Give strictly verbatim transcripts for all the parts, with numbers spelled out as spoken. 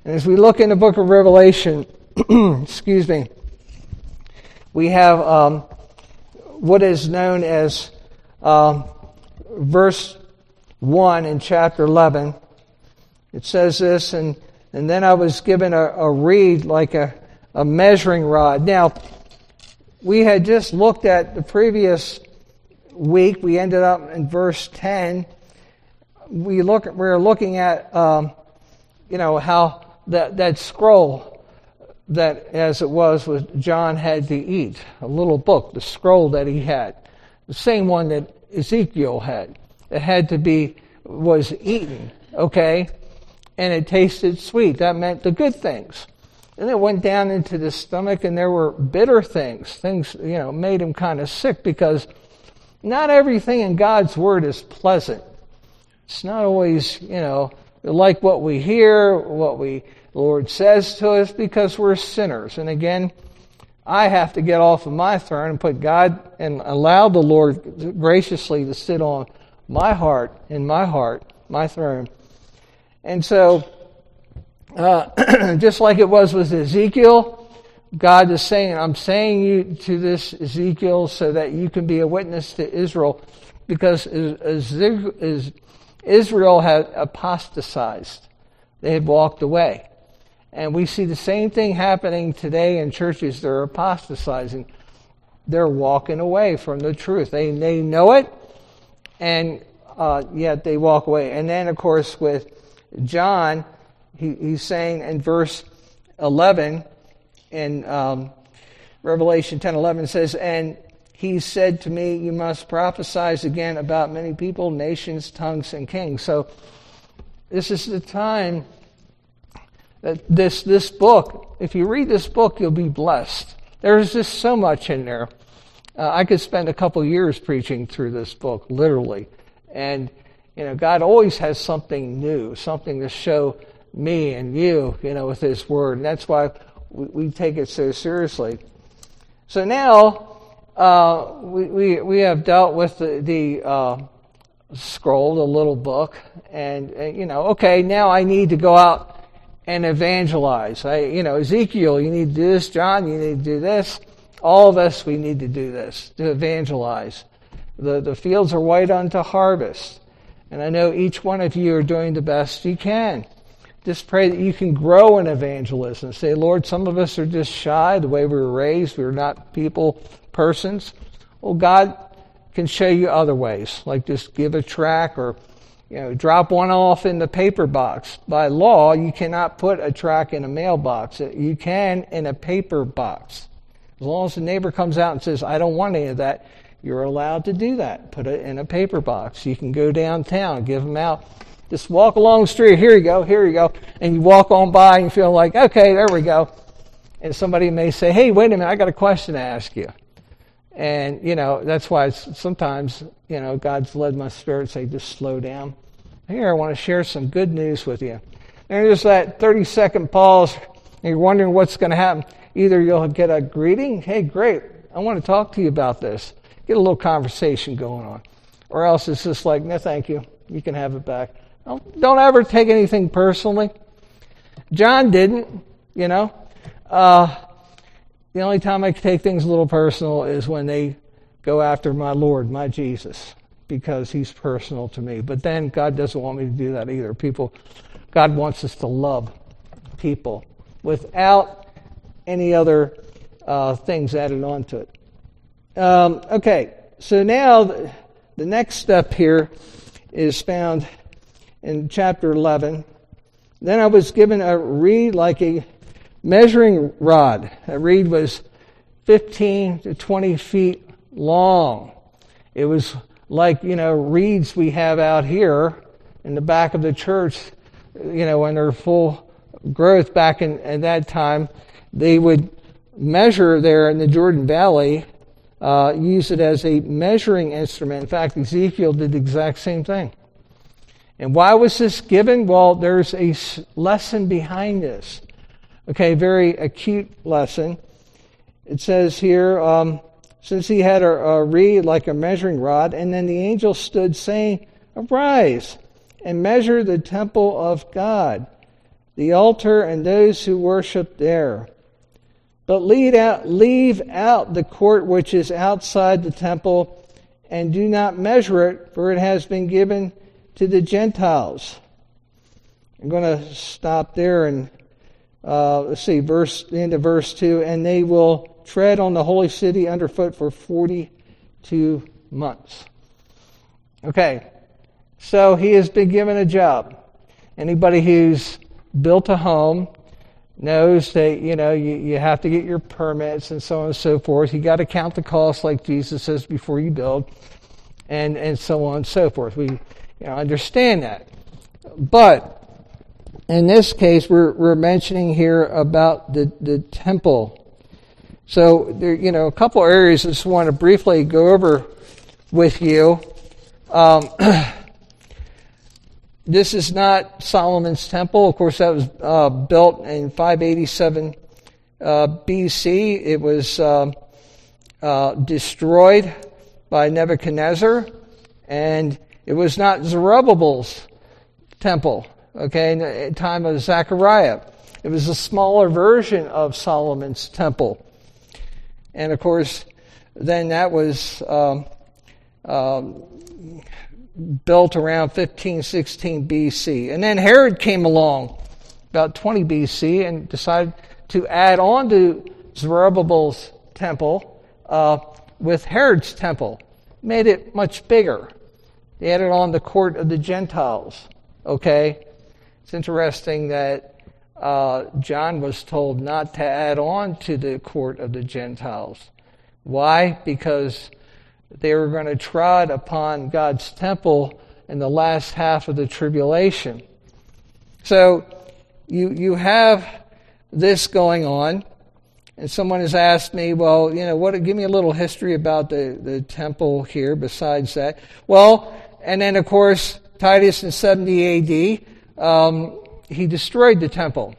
And as we look in the book of Revelation, excuse me, we have um, what is known as um, verse one in chapter eleven. It says this, and, and then I was given a, a reed like a, a measuring rod. Now, we had just looked at the previous week. We ended up in verse ten. We look. We're looking at, um, you know, how that that scroll that, as it was, was John had to eat, a little book, the scroll that he had, the same one that Ezekiel had. It had to be was eaten, okay, and it tasted sweet. That meant the good things. And it went down into the stomach, and there were bitter things. Things, you know, made him kind of sick, because not everything in God's Word is pleasant. It's not always, you know, like what we hear, what we the Lord says to us, because we're sinners. And again, I have to get off of my throne and put God and allow the Lord graciously to sit on my heart, in my heart, my throne. And so, uh, just like it was with Ezekiel, God is saying, I'm saying you to this Ezekiel so that you can be a witness to Israel, because Israel had apostatized. They had walked away. And we see the same thing happening today in churches. They're apostatizing. They're walking away from the truth. They they know it, and uh, yet they walk away. And then, of course, with John, he, he's saying in verse eleven, in um, Revelation ten eleven, it says, and he said to me, you must prophesy again about many people, nations, tongues, and kings. So this is the time that this this book, if you read this book, you'll be blessed. There's just so much in there. Uh, I could spend a couple years preaching through this book, literally. And, you know, God always has something new, something to show me and you, you know, with His Word. And that's why we, we take it so seriously. So now, uh, we, we, we have dealt with the, the uh, scroll, the little book. And, uh, you know, okay, now I need to go out and evangelize. I, you know, Ezekiel, you need to do this. John, you need to do this. All of us, we need to do this, to evangelize. The, the fields are white unto harvest. And I know each one of you are doing the best you can. Just pray that you can grow in evangelism. Say, Lord, some of us are just shy, the way we were raised. We were not people, persons. Well, God can show you other ways, like just give a tract, or you know, drop one off in the paper box. By law, you cannot put a tract in a mailbox. You can in a paper box. As long as the neighbor comes out and says, I don't want any of that, you're allowed to do that. Put it in a paper box. You can go downtown, give them out. Just walk along the street. Here you go, here you go. And you walk on by and you feel like, okay, there we go. And somebody may say, hey, wait a minute, I got a question to ask you. And, you know, that's why sometimes, you know, God's led my spirit to say, just slow down. Here, I want to share some good news with you. And there's that thirty-second pause, and you're wondering what's going to happen. Either you'll get a greeting, hey, great, I want to talk to you about this. Get a little conversation going on. Or else it's just like, no, thank you. You can have it back. Don't, don't ever take anything personally. John didn't, you know. Uh, the only time I take things a little personal is when they go after my Lord, my Jesus, because He's personal to me. But then God doesn't want me to do that either. People, God wants us to love people without any other uh, things added on to it. Um, okay, so now the, the next step here is found in chapter eleven. Then I was given a reed like a measuring rod. A reed was fifteen to twenty feet long. It was like, you know, reeds we have out here in the back of the church, you know, when they're full growth back in at that time. They would measure there in the Jordan Valley, uh, use it as a measuring instrument. In fact, Ezekiel did the exact same thing. And why was this given? Well, there's a lesson behind this. Okay, very acute lesson. It says here, um, since he had a, a reed like a measuring rod, and then the angel stood saying, arise and measure the temple of God, the altar and those who worship there. But lead out, leave out the court which is outside the temple, and do not measure it, for it has been given to the Gentiles. I'm going to stop there and uh, let's see, verse the end of verse two. And they will tread on the holy city underfoot for forty-two months. Okay, so he has been given a job. Anybody who's built a home knows that, you know, you, you have to get your permits and so on and so forth. You got to count the costs, like Jesus says, before you build, and, and so on and so forth. We you know, understand that. But in this case, we're we're mentioning here about the, the temple. So there, you know, a couple areas I just want to briefly go over with you. Um, This is not Solomon's temple. Of course, that was uh, built in five eighty-seven uh, B C. It was uh, uh, destroyed by Nebuchadnezzar, and it was not Zerubbabel's temple, okay, in the time of Zechariah. It was a smaller version of Solomon's temple. And, of course, then that was Um, um, built around fifteen sixteen B C. And then Herod came along about twenty B C and decided to add on to Zerubbabel's temple uh, with Herod's temple. Made it much bigger. They added on the court of the Gentiles. Okay? It's interesting that uh, John was told not to add on to the court of the Gentiles. Why? Because they were going to trod upon God's temple in the last half of the tribulation. So you you have this going on, and someone has asked me, well, you know, what? Give me a little history about the, the temple here besides that. Well, and then, of course, Titus in seventy A D, um, he destroyed the temple.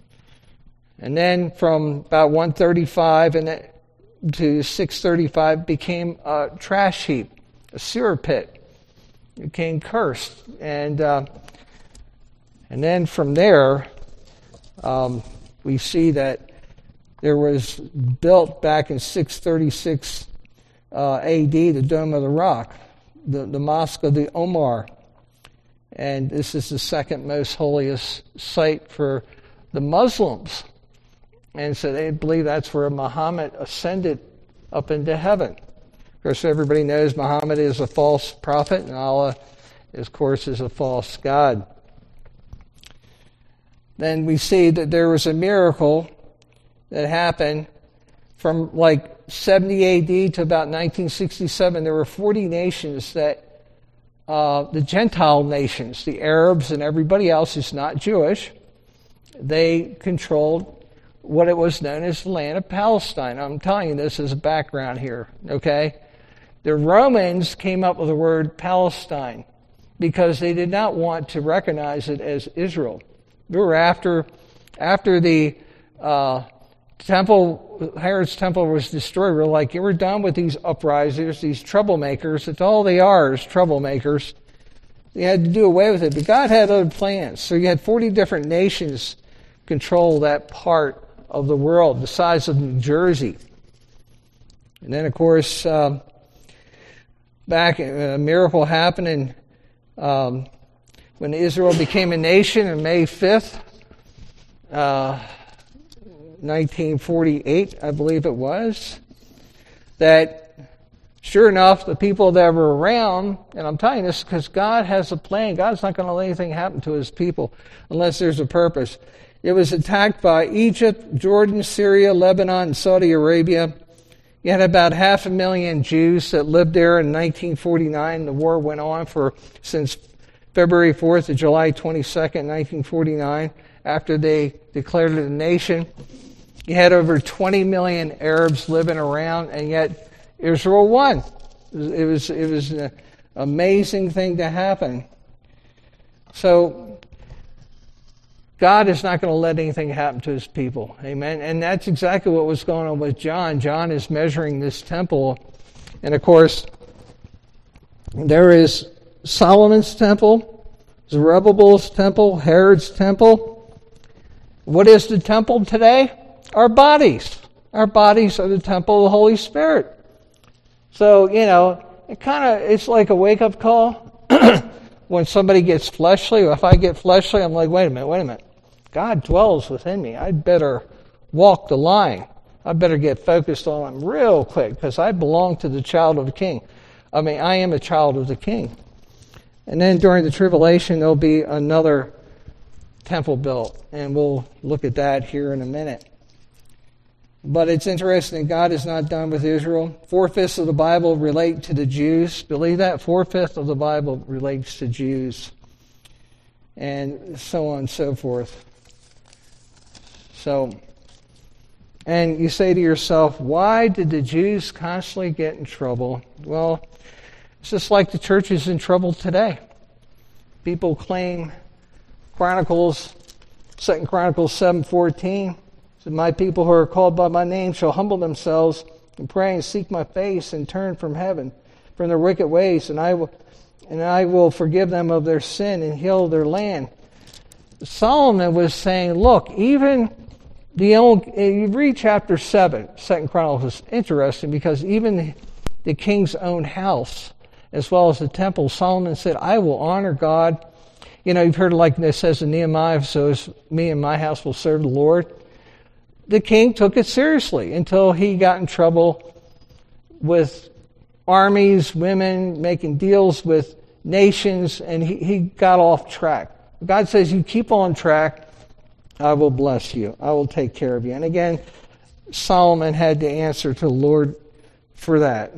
And then from about one thirty-five and to six thirty-five became a trash heap, a sewer pit. It became cursed. And uh, and then from there, um, we see that there was built back in six thirty-six uh, A D the Dome of the Rock, the, the Mosque of the Omar. And this is the second most holiest site for the Muslims. And so they believe that's where Muhammad ascended up into heaven. Of course, everybody knows Muhammad is a false prophet, and Allah, of course, is a false god. Then we see that there was a miracle that happened from like seventy A D to about nineteen sixty-seven. There were forty nations that, uh, the Gentile nations, the Arabs and everybody else who's not Jewish, they controlled what it was known as the land of Palestine. I'm telling you this as a background here, okay? The Romans came up with the word Palestine because they did not want to recognize it as Israel. They were after, after the uh, temple, Herod's temple was destroyed. We're like, we're done with these uprisers, these troublemakers. That's all they are, is troublemakers. They had to do away with it, but God had other plans. So you had forty different nations control that part of the world, the size of New Jersey. And then, of course, um, back, a miracle happened in, um, when Israel became a nation on May fifth, uh, nineteen forty-eight, I believe it was, that sure enough, the people that were around, and I'm telling you this because God has a plan. God's not going to let anything happen to his people unless there's a purpose. It was attacked by Egypt, Jordan, Syria, Lebanon, and Saudi Arabia. You had about half a million Jews that lived there in nineteen forty-nine. The war went on for since February fourth to July twenty-second, nineteen forty-nine, after they declared it a nation. You had over twenty million Arabs living around, and yet Israel won. It was, it was an amazing thing to happen. So God is not going to let anything happen to his people. Amen. And that's exactly what was going on with John. John is measuring this temple. And of course, there is Solomon's temple, Zerubbabel's temple, Herod's temple. What is the temple today? Our bodies. Our bodies are the temple of the Holy Spirit. So, you know, it kind of, it's like a wake-up call. When somebody gets fleshly, or if I get fleshly, I'm like, wait a minute, wait a minute. God dwells within me. I'd better walk the line. I better get focused on him real quick because I belong to the child of the King. I mean, I am a child of the King. And then during the tribulation, there'll be another temple built, and we'll look at that here in a minute. But it's interesting, God is not done with Israel. Four-fifths of the Bible relate to the Jews. Believe that? Four-fifths of the Bible relates to Jews. And so on and so forth. So, and you say to yourself, why did the Jews constantly get in trouble? Well, it's just like the church is in trouble today. People claim Chronicles, Second Chronicles seven fourteen. So my people who are called by my name shall humble themselves and pray and seek my face and turn from heaven, from their wicked ways, and I will and I will forgive them of their sin and heal their land. Solomon was saying, look, even the old, you read chapter seven, Second Chronicles, is interesting because even the king's own house, as well as the temple, Solomon said, I will honor God. You know, you've heard like it says in Nehemiah, so as me and my house will serve the Lord. The king took it seriously until he got in trouble with armies, women, making deals with nations, and he, he got off track. God says, you keep on track, I will bless you. I will take care of you. And again, Solomon had to answer to the Lord for that.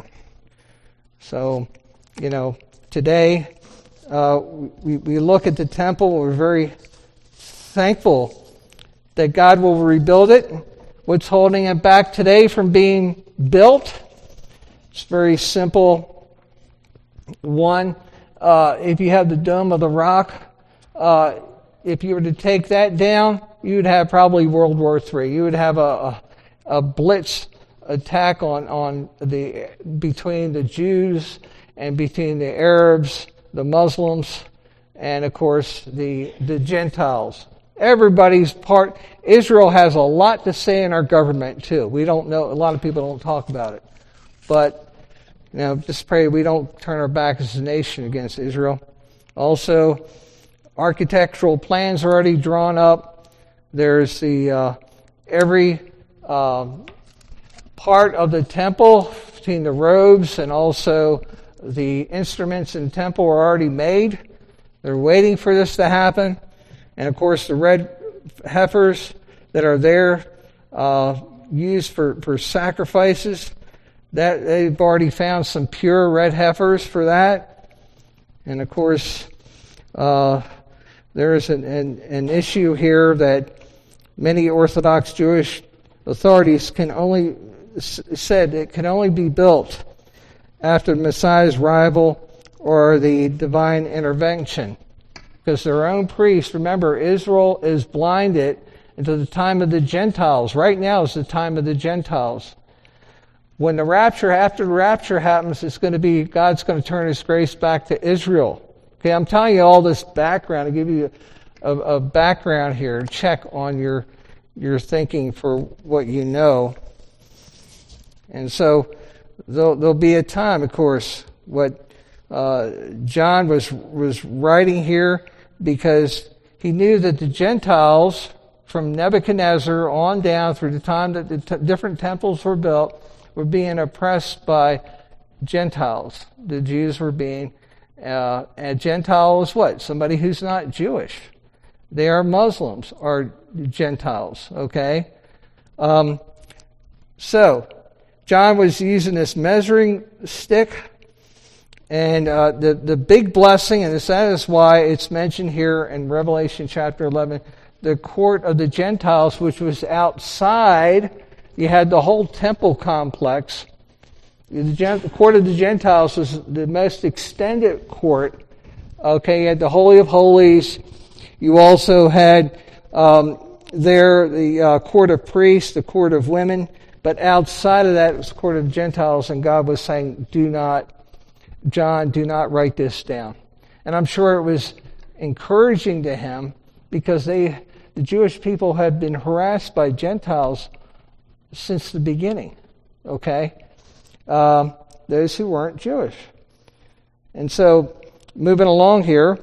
So, you know, today uh, we, we look at the temple, we're very thankful that God will rebuild it. What's holding it back today from being built? It's very simple. One, uh, if you have the Dome of the Rock, uh, if you were to take that down, you would have probably World War Three. You would have a, a, a blitz attack on, on the between the Jews and between the Arabs, the Muslims, and of course the the Gentiles. Everybody's part. Israel has a lot to say in our government too. We don't know. A lot of people don't talk about it, but you know, just pray we don't turn our back as a nation against Israel. Also, architectural plans are already drawn up. There's the uh, every um, part of the temple between the robes and also the instruments in the temple are already made. They're waiting for this to happen. And of course, the red heifers that are there uh, used for, for sacrifices, that they've already found some pure red heifers for that. And of course, uh, there is an, an, an issue here that many Orthodox Jewish authorities can only said it can only be built after the Messiah's arrival or the divine intervention. Because their own priests, remember, Israel is blinded until the time of the Gentiles. Right now is the time of the Gentiles. When the rapture, after the rapture happens, it's going to be, God's going to turn His grace back to Israel. Okay, I'm telling you all this background to give you a, a background here, check on your your thinking for what you know. And so there'll, there'll be a time, of course, what uh, John was was writing here, because he knew that the Gentiles, from Nebuchadnezzar on down through the time that the t- different temples were built, were being oppressed by Gentiles. The Jews were being, uh, and Gentile is what? Somebody who's not Jewish. They are Muslims, are Gentiles, okay? Um, so, John was using this measuring stick, and uh, the, the big blessing, and that is why it's mentioned here in Revelation chapter eleven, the court of the Gentiles, which was outside. You had the whole temple complex. The, Gent- the court of the Gentiles was the most extended court. Okay, you had the Holy of Holies. You also had um, there the uh, court of priests, the court of women. But outside of that, it was the court of Gentiles, and God was saying, do not, John, do not write this down. And I'm sure it was encouraging to him, because they the Jewish people had been harassed by Gentiles since the beginning, okay? Um, those who weren't Jewish. And so, moving along here,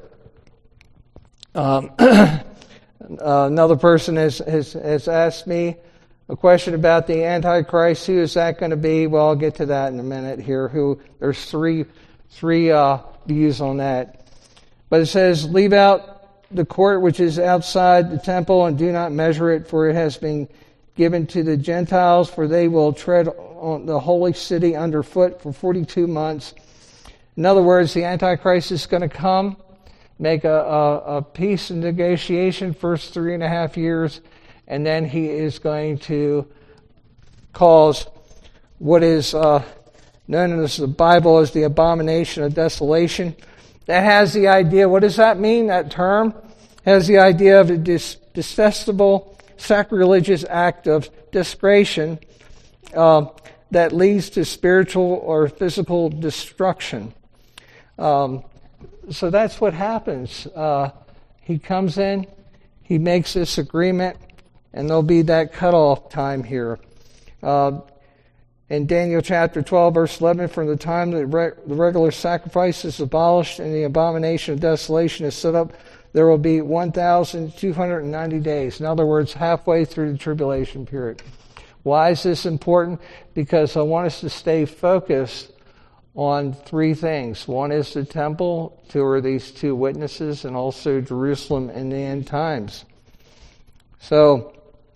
um, uh, another person has, has, has asked me a question about the Antichrist. Who is that going to be? Well, I'll get to that in a minute here. Who there's three three uh, views on that. But it says, leave out the court which is outside the temple, and do not measure it, for it has been given to the Gentiles, for they will tread on the holy city underfoot for forty-two months. In other words, the Antichrist is going to come, make a, a, a peace and negotiation first three and a half years, and then he is going to cause what is uh, known in the Bible as the abomination of desolation. That has the idea, what does that mean, that term? It has the idea of a dis- detestable, sacrilegious act of desecration uh, that leads to spiritual or physical destruction. Um, so that's what happens. Uh, he comes in, he makes this agreement, and there'll be that cutoff time here. Uh, in Daniel chapter twelve, verse eleven, from the time that re- the regular sacrifice is abolished and the abomination of desolation is set up, there will be one thousand two hundred ninety days. In other words, halfway through the tribulation period. Why is this important? Because I want us to stay focused on three things. One is the temple, two are these two witnesses, and also Jerusalem in the end times. So,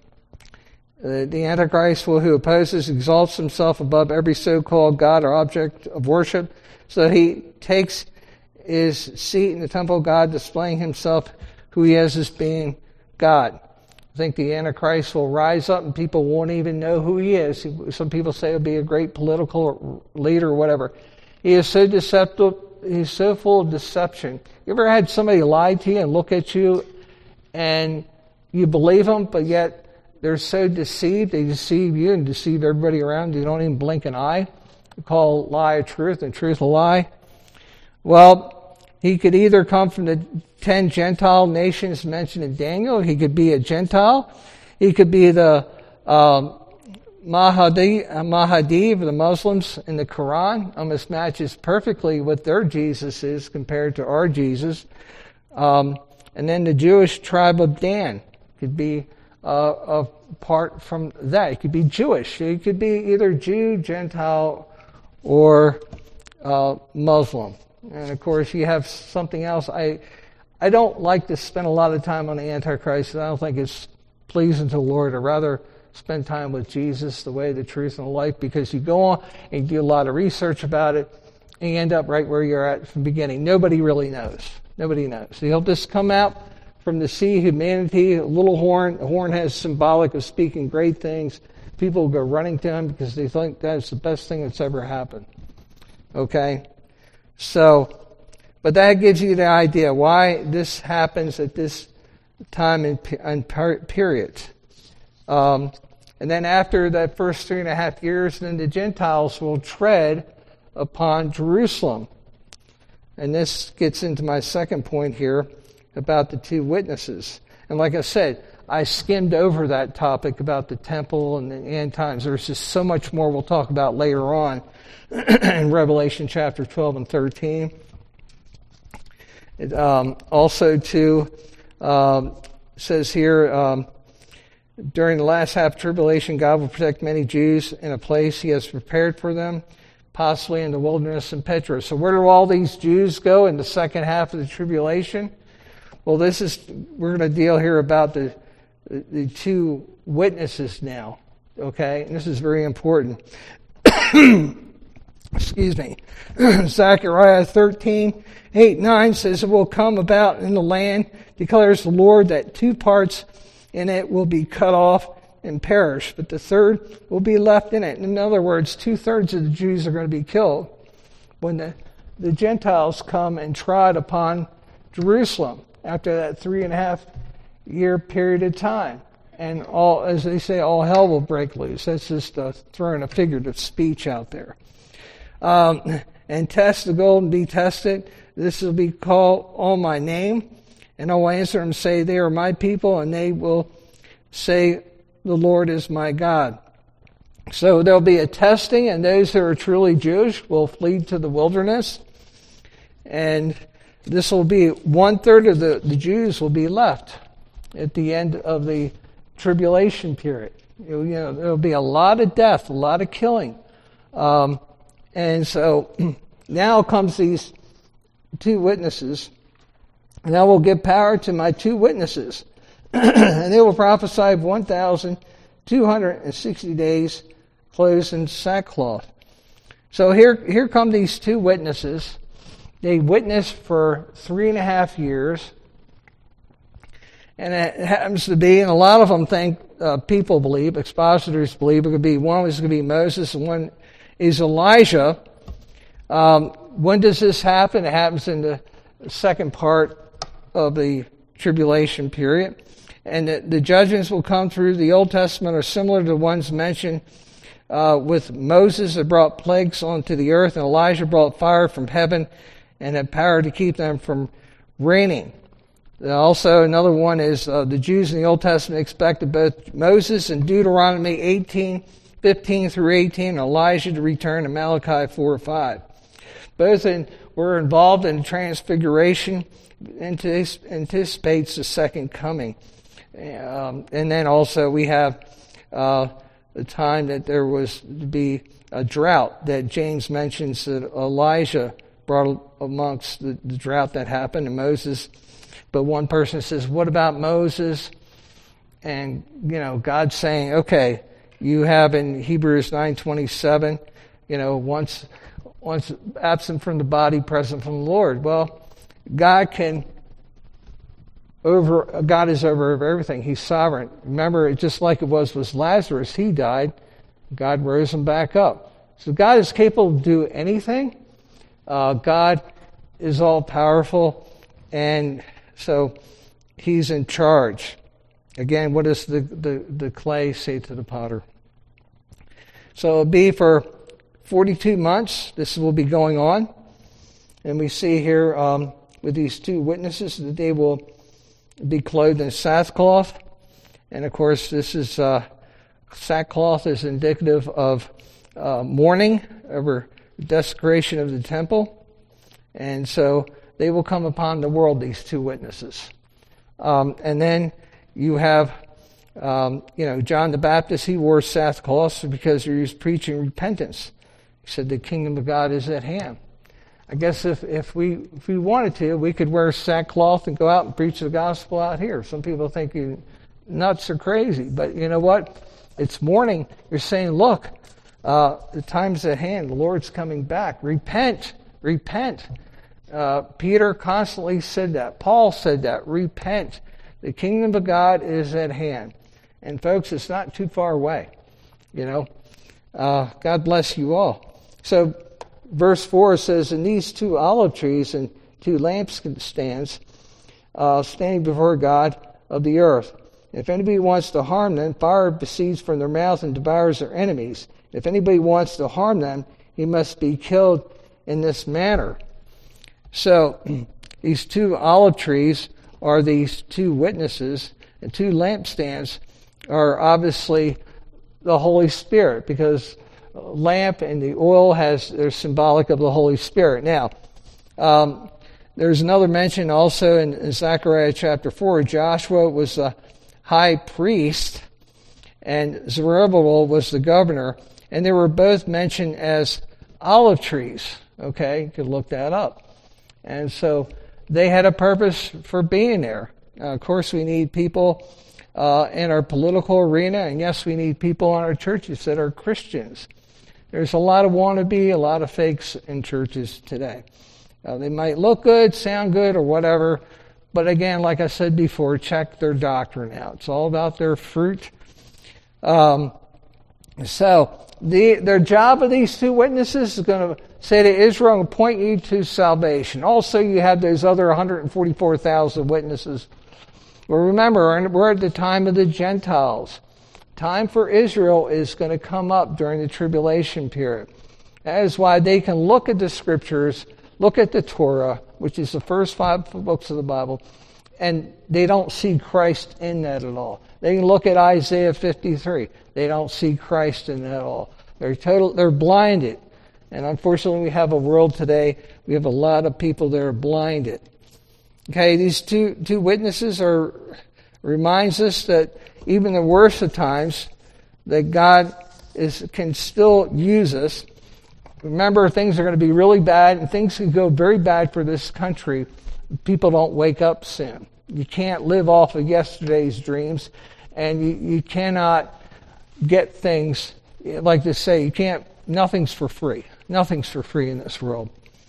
uh, the Antichrist, will, who opposes, exalts himself above every so-called God or object of worship, so he takes his seat in the temple of God, displaying himself who he is as being God. I think the Antichrist will rise up and people won't even know who he is. Some people say he'll be a great political leader or whatever. He is so deceptive. He's so full of deception. You ever had somebody lie to you and look at you and you believe them, but yet they're so deceived, they deceive you and deceive everybody around you. You don't even blink an eye. You call lie a truth and truth a lie. Well, he could either come from the ten Gentile nations mentioned in Daniel. He could be a Gentile. He could be the um, Mahdi, uh, Mahdi of the Muslims in the Quran. Almost matches perfectly what their Jesus is compared to our Jesus. Um, and then the Jewish tribe of Dan could be uh, apart from that. It could be Jewish. It could be either Jew, Gentile, or uh, Muslim. And of course, you have something else. I I don't like to spend a lot of time on the Antichrist, and I don't think it's pleasing to the Lord. I'd rather spend time with Jesus, the way, the truth, and the life, because you go on and you do a lot of research about it, and you end up right where you're at from the beginning. Nobody really knows. Nobody knows. So he'll just come out from the sea, humanity, a little horn. The horn has symbolic of speaking great things. People go running to him because they think that's the best thing that's ever happened. Okay? So, but that gives you the idea why this happens at this time and, and period. Um, and then after that first three and a half years, then the Gentiles will tread upon Jerusalem. And this gets into my second point here about the two witnesses. And like I said, I skimmed over that topic about the temple and the end times. There's just so much more we'll talk about later on in Revelation chapter twelve and thirteen. It um, also, too, um, says here, um, during the last half of tribulation, God will protect many Jews in a place he has prepared for them, possibly in the wilderness in Petra. So where do all these Jews go in the second half of the tribulation? Well, this is, we're going to deal here about the, the, the two witnesses now, okay? And this is very important. Excuse me. Zechariah thirteen, eight, nine says, it will come about in the land, declares the Lord, that two parts in it will be cut off and perish, but the third will be left in it. In other words, two-thirds of the Jews are going to be killed when the, the Gentiles come and trod upon Jerusalem after that three and a half year period of time. And all, as they say, all hell will break loose. That's just uh, throwing a figurative speech out there. Um, and test the gold and be tested. This will be called on my name. And I will answer them, say, they are my people, and they will say, the Lord is my God. So there'll be a testing, and those who are truly Jewish will flee to the wilderness. And this will be one-third of the, the Jews will be left at the end of the tribulation period. You know, there'll be a lot of death, a lot of killing. Um, and so now comes these two witnesses. And I will give power to my two witnesses, and they will prophesy one thousand two hundred sixty days, clothed in sackcloth. So here, here come these two witnesses. They witnessed for three and a half years. And it happens to be, and a lot of them think, uh, people believe, expositors believe, it could be, one was going to be Moses and one is Elijah. Um, when does this happen? It happens in the second part of the tribulation period. And the, the judgments will come through the Old Testament are similar to the ones mentioned uh, with Moses that brought plagues onto the earth, and Elijah brought fire from heaven and had power to keep them from raining. Also, another one is uh, the Jews in the Old Testament expected both Moses in Deuteronomy eighteen, fifteen through eighteen, and Elijah to return in Malachi four or five. Both in, were involved in transfiguration, anticipates the second coming. Um, and then also we have uh, the time that there was to be a drought that James mentions that Elijah brought amongst the, the drought that happened, and Moses. But one person says, what about Moses? And, you know, God's saying, okay, you have in Hebrews nine twenty-seven, you know, once, once absent from the body, present from the Lord. Well, God can over, God is over, over everything. He's sovereign. Remember, just like it was with Lazarus, he died. God rose him back up. So God is capable to do anything. Uh, God is all powerful, and so he's in charge. Again, what does the, the, the clay say to the potter? So it'll be for forty-two months. This will be going on. And we see here um, with these two witnesses that they will be clothed in sackcloth. And of course, this is uh, sackcloth is indicative of uh, mourning over desecration of the temple. And so they will come upon the world, these two witnesses. Um, and then you have, um, you know, John the Baptist, he wore sackcloth because he was preaching repentance. He said the kingdom of God is at hand. I guess if, if we if we wanted to, we could wear sackcloth and go out and preach the gospel out here. Some people think you're nuts or crazy, but you know what? It's mourning. You're saying, look, uh, the time's at hand. The Lord's coming back. Repent. Repent. Uh, Peter constantly said that. Paul said that. Repent. The kingdom of God is at hand. And folks, it's not too far away. You know, uh, God bless you all. So, verse four says, and these two olive trees and two lampstands uh, standing before God of the earth. If anybody wants to harm them, fire proceeds from their mouth and devours their enemies. If anybody wants to harm them, he must be killed in this manner. So, these two olive trees are these two witnesses, and two lampstands are obviously the Holy Spirit, because lamp and the oil has they're symbolic of the Holy Spirit. Now, um, there's another mention also in, in Zechariah chapter four. Joshua was the high priest, and Zerubbabel was the governor, and they were both mentioned as olive trees. Okay, you could look that up. And so they had a purpose for being there. Uh, of course, we need people uh, in our political arena, and yes, we need people in our churches that are Christians. There's a lot of wannabe, a lot of fakes in churches today. Uh, they might look good, sound good, or whatever, but again, like I said before, check their doctrine out. It's all about their fruit. Um, so the, their job of these two witnesses is going to say to Israel and point you to salvation. Also, you have those other one hundred forty-four thousand witnesses. Well, remember, we're at the time of the Gentiles. Time for Israel is going to come up during the tribulation period. That is why they can look at the scriptures, look at the Torah, which is the first five books of the Bible, and they don't see Christ in that at all. They can look at Isaiah fifty-three. They don't see Christ in that at all. They're total. They're blinded. And unfortunately, we have a world today, we have a lot of people that are blinded. Okay, these two two witnesses are reminds us that even the worst of times, that God is can still use us. Remember, things are going to be really bad, and things can go very bad for this country. People don't wake up soon. You can't live off of yesterday's dreams, and you, you cannot get things, like they say, you can't, nothing's for free. Nothing's for free in this world.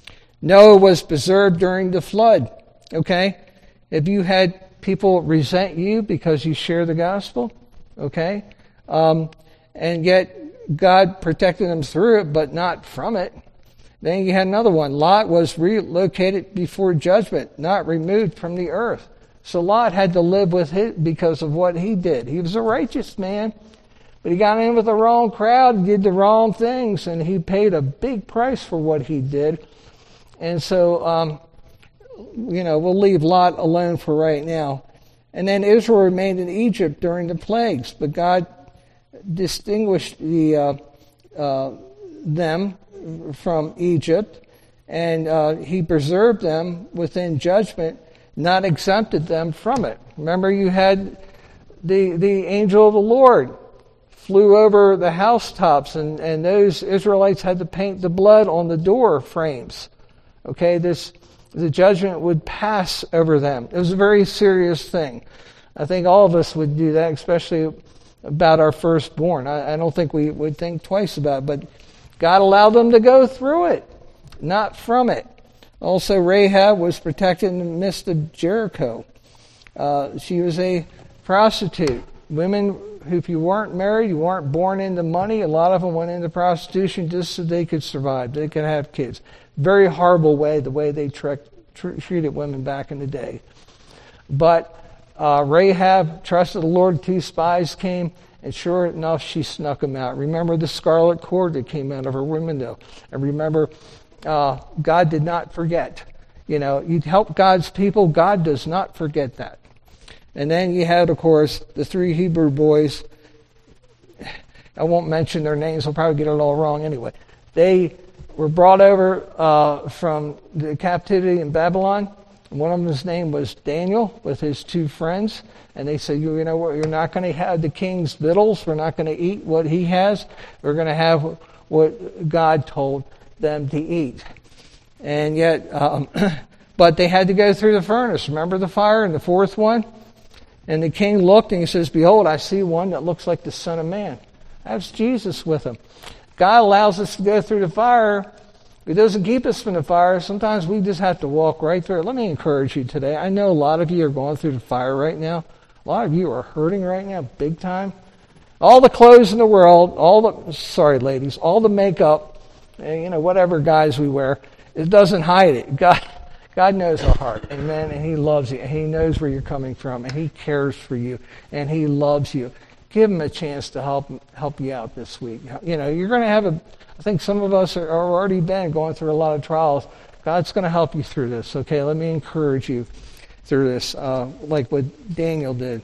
Noah was preserved during the flood, okay? If you had people resent you because you share the gospel, okay? Um, and yet God protected them through it, but not from it. Then you had another one. Lot was relocated before judgment, not removed from the earth. So Lot had to live with it because of what he did. He was a righteous man, but he got in with the wrong crowd, did the wrong things, and he paid a big price for what he did. And so, um, you know, we'll leave Lot alone for right now. And then Israel remained in Egypt during the plagues, but God distinguished the uh, uh, them from Egypt, and uh, he preserved them within judgment, not exempted them from it. Remember, you had the the angel of the Lord flew over the housetops, and, and those Israelites had to paint the blood on the door frames. Okay, this the judgment would pass over them. It was a very serious thing. I think all of us would do that, especially about our firstborn. I, I don't think we would think twice about it, but God allowed them to go through it, not from it. Also, Rahab was protected in the midst of Jericho. Uh, she was a prostitute. Women, who, if you weren't married, you weren't born into money, a lot of them went into prostitution just so they could survive, they could have kids. Very horrible way, the way they tre- tr- treated women back in the day. But uh, Rahab trusted the Lord. Two spies came, and sure enough, she snuck them out. Remember the scarlet cord that came out of her window. And remember, uh, God did not forget. You know, you help God's people, God does not forget that. And then you had, of course, the three Hebrew boys. I won't mention their names. I'll probably get it all wrong anyway. They were brought over uh, from the captivity in Babylon. One of them's name was Daniel with his two friends. And they said, you know what, you're not going to have the king's victuals. We're not going to eat what he has. We're going to have what God told them to eat. And yet, um, but they had to go through the furnace. Remember the fire in the fourth one? And the king looked and he says, behold, I see one that looks like the Son of Man. That's Jesus with him. God allows us to go through the fire. He doesn't keep us from the fire. Sometimes we just have to walk right through it. Let me encourage you today. I know a lot of you are going through the fire right now. A lot of you are hurting right now, big time. All the clothes in the world, all the, sorry ladies, all the makeup, you know, whatever guys we wear, it doesn't hide it. God, God knows our heart, amen, and He loves you, and He knows where you're coming from, and He cares for you, and He loves you. Give Him a chance to help help you out this week. You know, you're going to have a, I think some of us are, are already been going through a lot of trials. God's going to help you through this, okay? Let me encourage you through this, uh, like what Daniel did.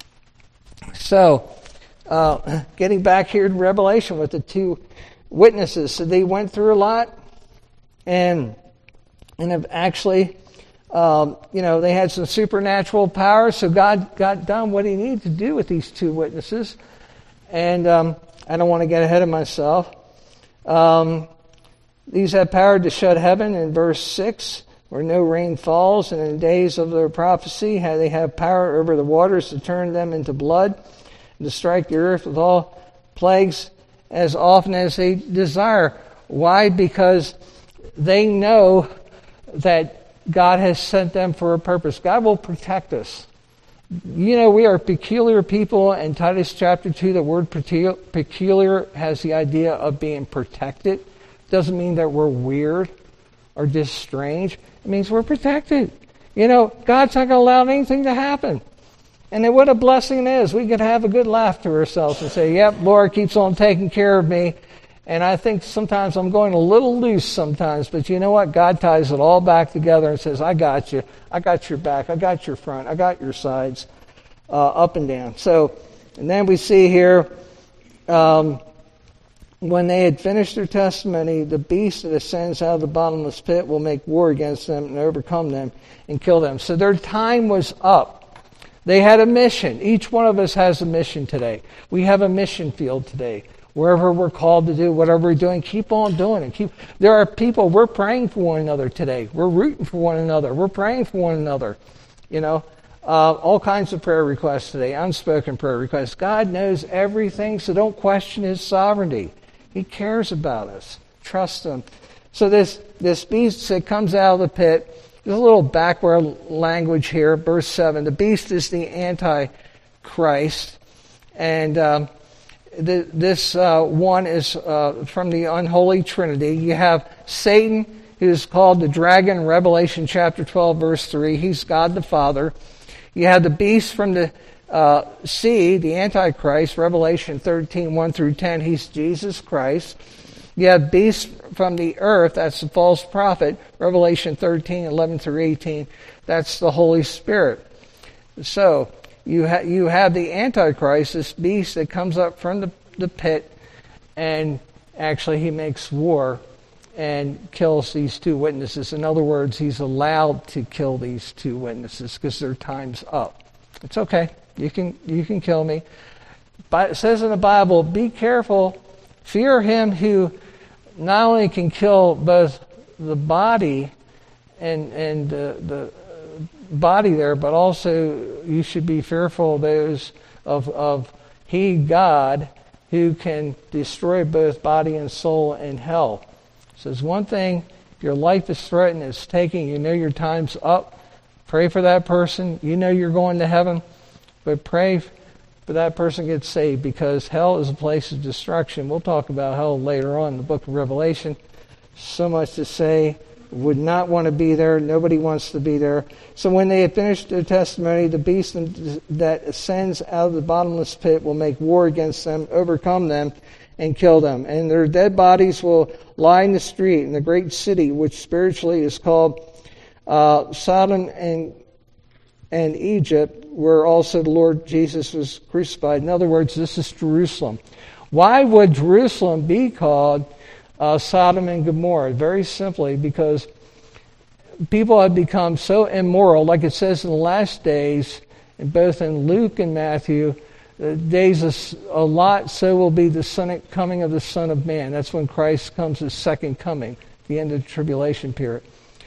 So, uh, getting back here to Revelation with the two witnesses. So they went through a lot, and and have actually, um, you know, they had some supernatural power. So God got done what He needed to do with these two witnesses. And um, I don't want to get ahead of myself. Um, these had power to shut heaven in verse six, where no rain falls, and in the days of their prophecy they have power over the waters to turn them into blood, and to strike the earth with all plagues as often as they desire. Why? Because they know that God has sent them for a purpose. God will protect us. You know, we are peculiar people. In Titus chapter two, the word peculiar has the idea of being protected. It doesn't mean that we're weird or just strange. It means we're protected. You know, God's not going to allow anything to happen. And then what a blessing it is. We could have a good laugh to ourselves and say, yep, Lord keeps on taking care of me. And I think sometimes I'm going a little loose sometimes, but you know what? God ties it all back together and says, I got you. I got your back. I got your front. I got your sides, uh, up and down. So, and then we see here, um, when they had finished their testimony, the beast that ascends out of the bottomless pit will make war against them and overcome them and kill them. So their time was up. They had a mission. Each one of us has a mission today. We have a mission field today. Wherever we're called to do, whatever we're doing, keep on doing it. Keep. There are people, we're praying for one another today. We're rooting for one another. We're praying for one another. You know, uh, all kinds of prayer requests today, unspoken prayer requests. God knows everything, so don't question His sovereignty. He cares about us. Trust Him. So this, this beast that comes out of the pit, there's a little backward language here, verse seven. The beast is the Antichrist. And um, the, this uh, one is uh, from the unholy Trinity. You have Satan, who is called the dragon in Revelation chapter twelve, verse three. He's God the Father. You have the beast from the Uh, C, the Antichrist, Revelation thirteen, one through ten, he's Jesus Christ. You have beast from the earth, that's the false prophet, Revelation thirteen, eleven through eighteen, that's the Holy Spirit. So, you, ha- you have the Antichrist, this beast that comes up from the, the pit, and actually he makes war and kills these two witnesses. In other words, he's allowed to kill these two witnesses because their time's up. It's okay. You can you can kill me. But it says in the Bible, be careful, fear him who not only can kill both the body and and uh, the body there, but also you should be fearful of those of of he God who can destroy both body and soul in hell. So it's one thing, if your life is threatened, it's taking, you know your time's up. Pray for that person. You know you're going to heaven. But pray for that person gets saved, because hell is a place of destruction. We'll talk about hell later on in the book of Revelation. So much to say. Would not want to be there. Nobody wants to be there. So when they had finished their testimony, the beast that ascends out of the bottomless pit will make war against them, overcome them, and kill them. And their dead bodies will lie in the street in the great city, which spiritually is called uh, Sodom and and Egypt, where also the Lord Jesus was crucified. In other words, this is Jerusalem. Why would Jerusalem be called uh, Sodom and Gomorrah? Very simply, because people have become so immoral, like it says in the last days, both in Luke and Matthew, the days a lot, so will be the son, coming of the Son of Man. That's when Christ comes, his second coming, the end of the tribulation period.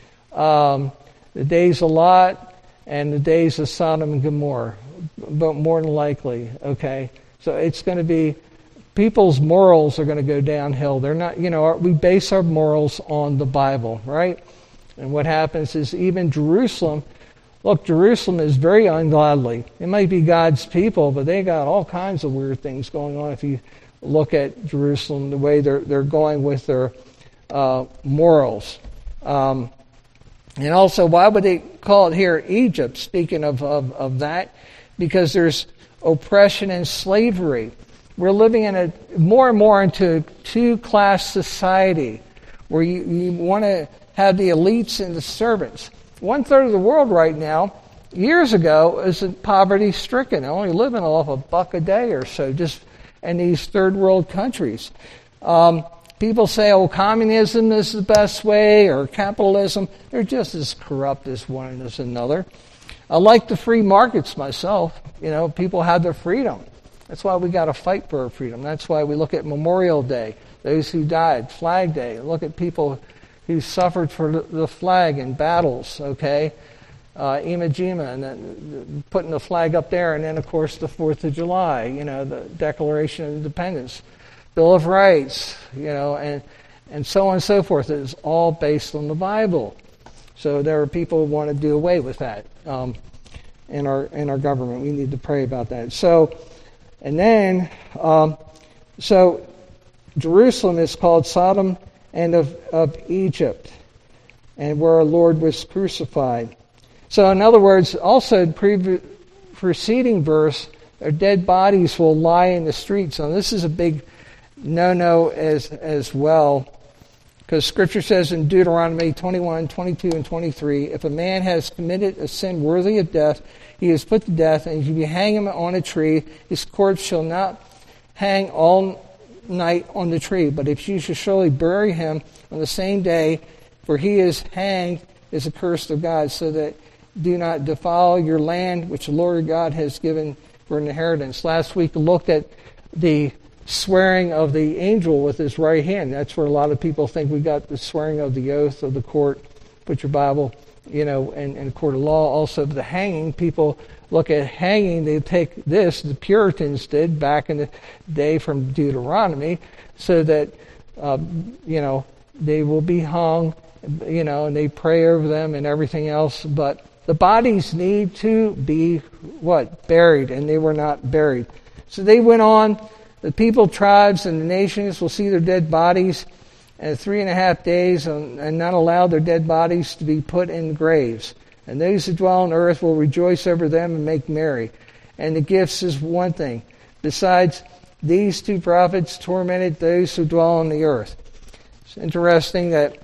Um, the days a lot, and the days of Sodom and Gomorrah, but more than likely, okay? So it's going to be, people's morals are going to go downhill. They're not, you know, we base our morals on the Bible, right? And what happens is even Jerusalem, look, Jerusalem is very ungodly. It might be God's people, but they got all kinds of weird things going on if you look at Jerusalem, the way they're, they're going with their uh, morals. Um And also, why would they call it here Egypt, speaking of, of, of that? Because there's oppression and slavery. We're living in a more and more into a two-class society where you, you want to have the elites and the servants. One-third of the world right now, years ago, is poverty-stricken, only living off a buck a day or so, just in these third-world countries. Um People say, oh, communism is the best way, or capitalism. They're just as corrupt as one as another. I like the free markets myself. You know, people have their freedom. That's why we got to fight for our freedom. That's why we look at Memorial Day, those who died, Flag Day. Look at people who suffered for the flag in battles, okay? Uh, Iwo Jima, and then putting the flag up there, and then, of course, the fourth of July, you know, the Declaration of Independence. Bill of Rights, you know, and and so on and so forth. It is all based on the Bible. So there are people who want to do away with that um, in our in our government. We need to pray about that. So, and then, um, so Jerusalem is called Sodom and of, of Egypt, and where our Lord was crucified. So in other words, also the pre- preceding verse, their dead bodies will lie in the streets. Now this is a big no-no as, as well. Because Scripture says in Deuteronomy twenty-one, twenty-two, and twenty-three, if a man has committed a sin worthy of death, he is put to death, and if you hang him on a tree, his corpse shall not hang all night on the tree. But if you shall surely bury him on the same day, for he is hanged, is accursed of God, so that do not defile your land, which the Lord God has given for an inheritance. Last week we looked at the swearing of the angel with his right hand. That's where a lot of people think we got the swearing of the oath of the court. Put your Bible, you know, in, in court of law. Also the hanging, people look at hanging, they take this, the Puritans did back in the day from Deuteronomy, so that, um, you know, they will be hung, you know, and they pray over them and everything else. But the bodies need to be, what? Buried, and they were not buried. So they went on. The people, tribes, and the nations will see their dead bodies in three and a half days and not allow their dead bodies to be put in graves. And those who dwell on earth will rejoice over them and make merry. And the gifts is one thing. Besides, these two prophets tormented those who dwell on the earth. It's interesting that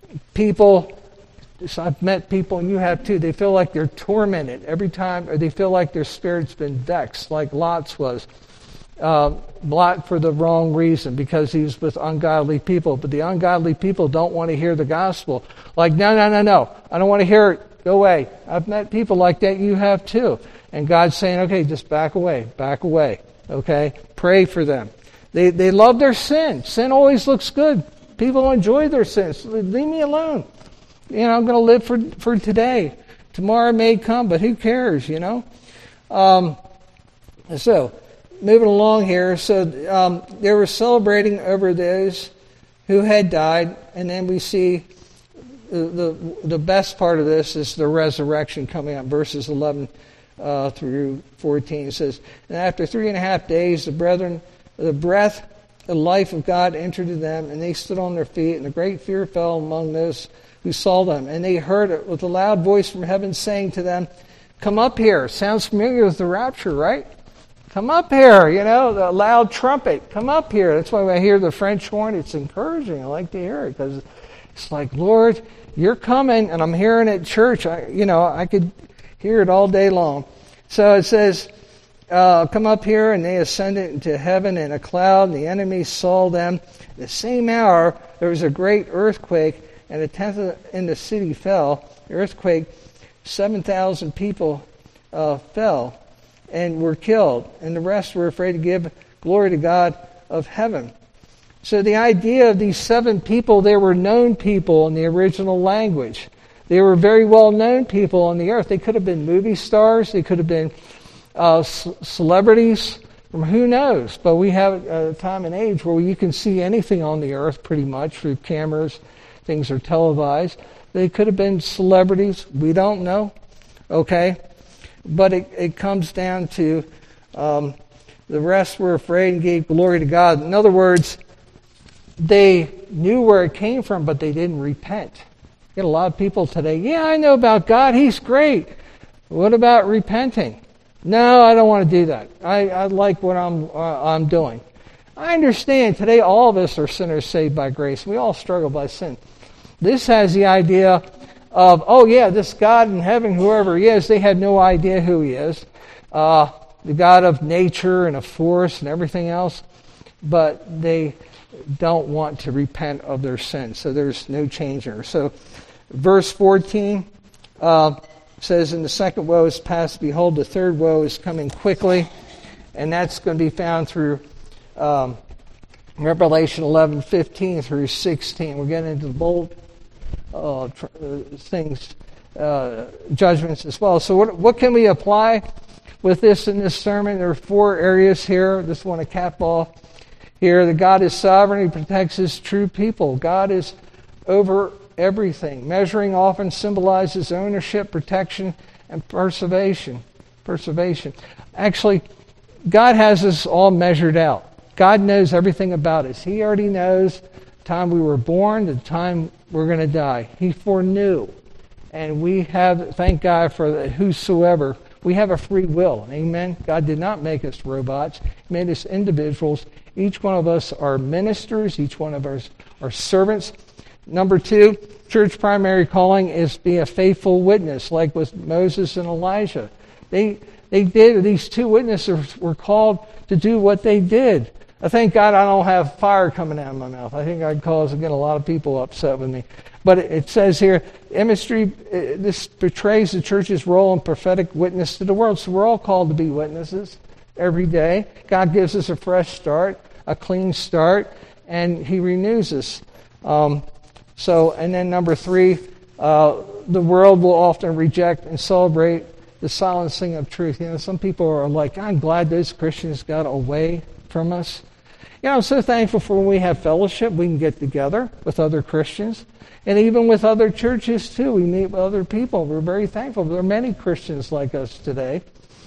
people, I've met people, and you have too, they feel like they're tormented every time, or they feel like their spirit's been vexed, like Lot's was. Uh, Lot for the wrong reason, because he was with ungodly people. But the ungodly people don't want to hear the gospel. Like, no, no, no, no. I don't want to hear it. Go away. I've met people like that. You have too. And God's saying, okay, just back away. Back away. Okay? Pray for them. They they love their sin. Sin always looks good. People enjoy their sins. Leave me alone. You know, I'm going to live for, for today. Tomorrow may come, but who cares, you know? Um, so... Moving along here, so um, they were celebrating over those who had died, and then we see the, the the best part of this is the resurrection coming up. Verses eleven uh, through fourteen says, "And after three and a half days, the brethren, the breath, the life of God entered to them, and they stood on their feet, and a great fear fell among those who saw them. And they heard it with a loud voice from heaven, saying to them, 'Come up here.'" Sounds familiar with the rapture, right? Come up here, you know, the loud trumpet. Come up here. That's why when I hear the French horn, it's encouraging. I like to hear it because it's like, Lord, you're coming, and I'm hearing it at church. I, you know, I could hear it all day long. So it says, uh, come up here, and they ascended into heaven in a cloud, and the enemy saw them. The same hour, there was a great earthquake, and a tenth in the city fell. The earthquake, seven thousand people uh, fell and were killed, and the rest were afraid to give glory to God of heaven. So the idea of these seven people, they were known people in the original language. They were very well-known people on the earth. They could have been movie stars. They could have been uh, c- celebrities. From who knows? But we have a time and age where you can see anything on the earth pretty much through cameras. Things are televised. They could have been celebrities. We don't know. Okay? But it, it comes down to um, the rest were afraid and gave glory to God. In other words, they knew where it came from, but they didn't repent. You get a lot of people today, yeah, I know about God. He's great. What about repenting? No, I don't want to do that. I, I like what I'm uh, I'm doing. I understand today all of us are sinners saved by grace. We all struggle by sin. This has the idea of, oh yeah, this God in heaven, whoever he is, they had no idea who he is. Uh, the God of nature and of force and everything else. But they don't want to repent of their sins. So there's no change there. So verse fourteen uh, says, "And the second woe is past. Behold, the third woe is coming quickly." And that's going to be found through um, Revelation eleven fifteen through sixteen. We're getting into the bold Uh, tr- uh, things, uh, judgments as well. So what, what can we apply with this in this sermon? There are four areas here. Just want to cap off here. That God is sovereign. He protects his true people. God is over everything. Measuring often symbolizes ownership, protection, and preservation. Preservation. Actually, God has us all measured out. God knows everything about us. He already knows the time we were born, the time we're going to die. He foreknew. And we have, thank God for the whosoever we have a free will. Amen? God did not make us robots. He made us individuals. Each one of us are ministers. Each one of us are servants. Number two, church primary calling is be a faithful witness, like with Moses and Elijah. They they did. These two witnesses were called to do what they did. I thank God I don't have fire coming out of my mouth. I think I'd cause again a lot of people upset with me. But it says here, ministry. This portrays the church's role in prophetic witness to the world. So we're all called to be witnesses every day. God gives us a fresh start, a clean start, and He renews us. Um, so, and then number three, uh, the world will often reject and celebrate the silencing of truth. You know, some people are like, I'm glad those Christians got away from us. You know, I'm so thankful for when we have fellowship, we can get together with other Christians. And even with other churches, too. We meet with other people. We're very thankful. There are many Christians like us today.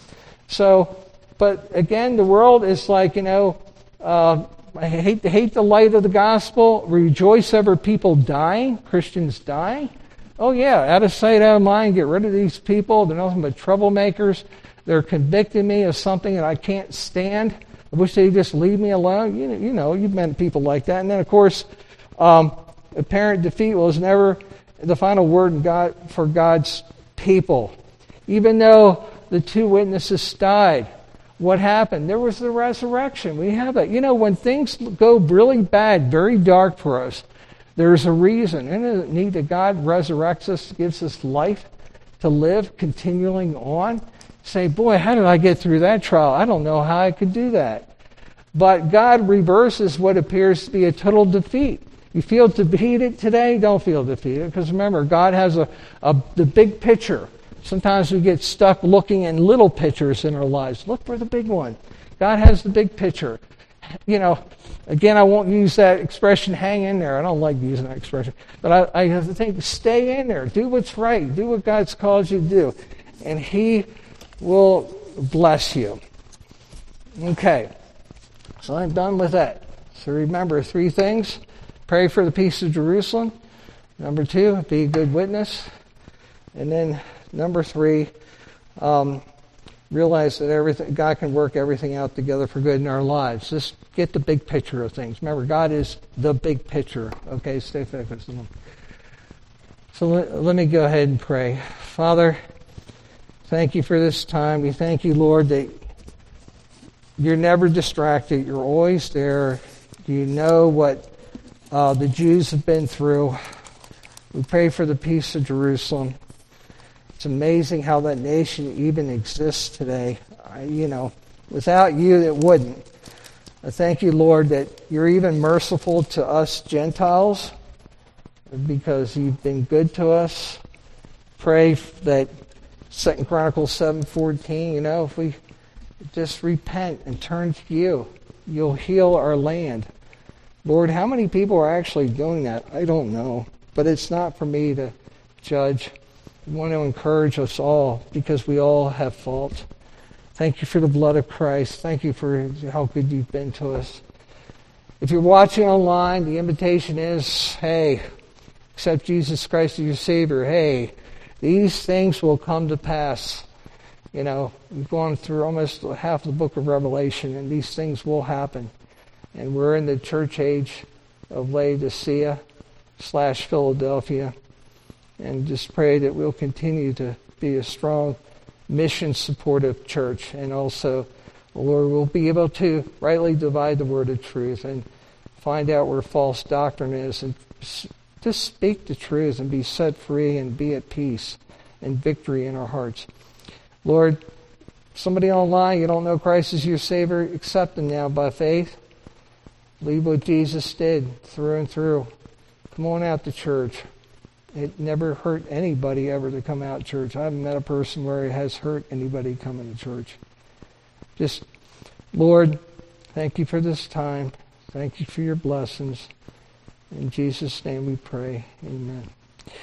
So, but again, the world is like, you know, uh, I hate, hate the light of the gospel. Rejoice over people dying, Christians dying. Oh, yeah, out of sight, out of mind. Get rid of these people. They're nothing but troublemakers. They're convicting me of something that I can't stand. I wish they'd just leave me alone. You know, you know, you've met people like that. And then, of course, um, apparent defeat was never the final word in God, for God's people. Even though the two witnesses died, what happened? There was the resurrection. We have that. You know, when things go really bad, very dark for us, there's a reason. Isn't it neat that God resurrects us, gives us life to live, continuing on? Say, boy, how did I get through that trial? I don't know how I could do that. But God reverses what appears to be a total defeat. You feel defeated today? Don't feel defeated. Because remember, God has a, a the big picture. Sometimes we get stuck looking in little pictures in our lives. Look for the big one. God has the big picture. You know, again, I won't use that expression, hang in there. I don't like using that expression. But I, I have to think, stay in there. Do what's right. Do what God's called you to do. And He will bless you. Okay. So I'm done with that. So remember three things. Pray for the peace of Jerusalem. Number two, be a good witness. And then number three, um, realize that everything God can work everything out together for good in our lives. Just get the big picture of things. Remember, God is the big picture. Okay, stay focused. So let, let me go ahead and pray. Father, thank you for this time. We thank you, Lord, that you're never distracted. You're always there. You know what uh, the Jews have been through. We pray for the peace of Jerusalem. It's amazing how that nation even exists today. I, you know, without you, it wouldn't. I thank you, Lord, that you're even merciful to us Gentiles because you've been good to us. Pray that Second Chronicles seven fourteen, you know, if we just repent and turn to you, you'll heal our land. Lord, how many people are actually doing that? I don't know. But it's not for me to judge. I want to encourage us all because we all have fault. Thank you for the blood of Christ. Thank you for how good you've been to us. If you're watching online, the invitation is, hey, accept Jesus Christ as your Savior. Hey, these things will come to pass. You know, we've gone through almost half the book of Revelation, and these things will happen. And we're in the church age of Laodicea slash Philadelphia. And just pray that we'll continue to be a strong mission-supportive church. And also, Lord, we'll be able to rightly divide the word of truth and find out where false doctrine is and just speak the truth and be set free and be at peace and victory in our hearts. Lord, somebody online, you don't know Christ as your Savior, accept Him now by faith. Believe what Jesus did through and through. Come on out to church. It never hurt anybody ever to come out to church. I haven't met a person where it has hurt anybody coming to church. Just, Lord, thank you for this time. Thank you for your blessings. In Jesus' name we pray. Amen.